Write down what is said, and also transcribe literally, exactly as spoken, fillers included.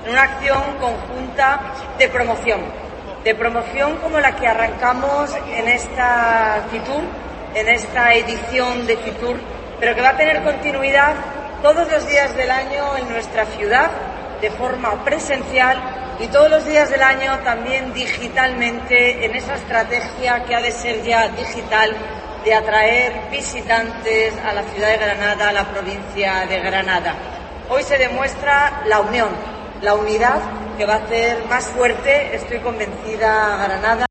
en una acción conjunta de promoción, de promoción como la que arrancamos en esta Fitur, en esta edición de Fitur, pero que va a tener continuidad todos los días del año en nuestra ciudad, de forma presencial, y todos los días del año también digitalmente, en esa estrategia que ha de ser ya digital, de atraer visitantes a la ciudad de Granada, a la provincia de Granada. Hoy se demuestra la unión, la unidad que va a hacer más fuerte, estoy convencida, Granada.